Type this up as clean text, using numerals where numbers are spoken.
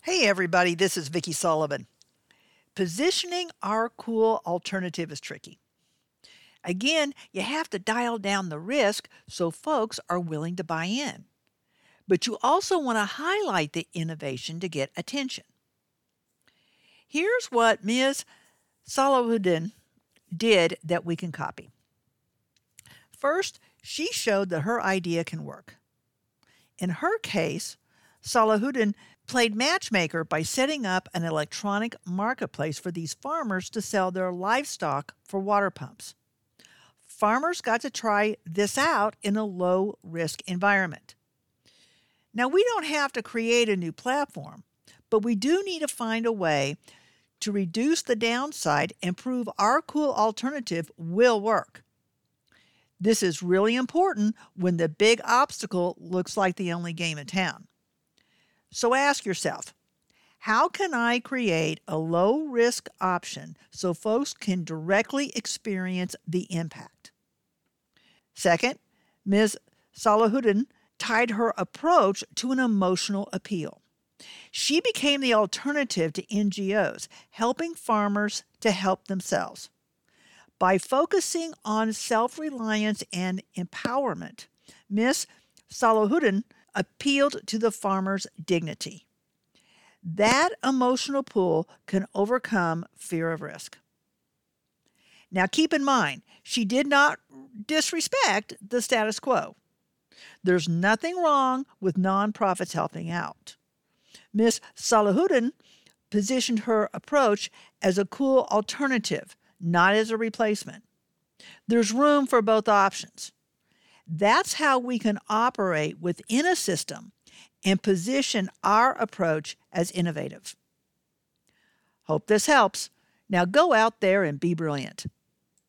Hey everybody, this is Vicki Sullivan. Positioning our cool alternative is tricky. Again, you have to dial down the risk so folks are willing to buy in. But you also want to highlight the innovation to get attention. Here's what Ms. Salahuddin did that we can copy. First, she showed that her idea can work. In her case, Salahuddin played matchmaker by setting up an electronic marketplace for these farmers to sell their livestock for water pumps. Farmers got to try this out in a low-risk environment. Now, we don't have to create a new platform, but we do need to find a way to reduce the downside and prove our cool alternative will work. This is really important when the big obstacle looks like the only game in town. So ask yourself, how can I create a low-risk option so folks can directly experience the impact? Second, Ms. Salahuddin tied her approach to an emotional appeal. She became the alternative to NGOs, helping farmers to help themselves. By focusing on self-reliance and empowerment, Ms. Salahuddin appealed to the farmer's dignity. That emotional pull can overcome fear of risk. Now keep in mind, she did not disrespect the status quo. There's nothing wrong with nonprofits helping out. Ms. Salahuddin positioned her approach as a cool alternative, not as a replacement. There's room for both options. That's how we can operate within a system and position our approach as innovative. Hope this helps. Now go out there and be brilliant.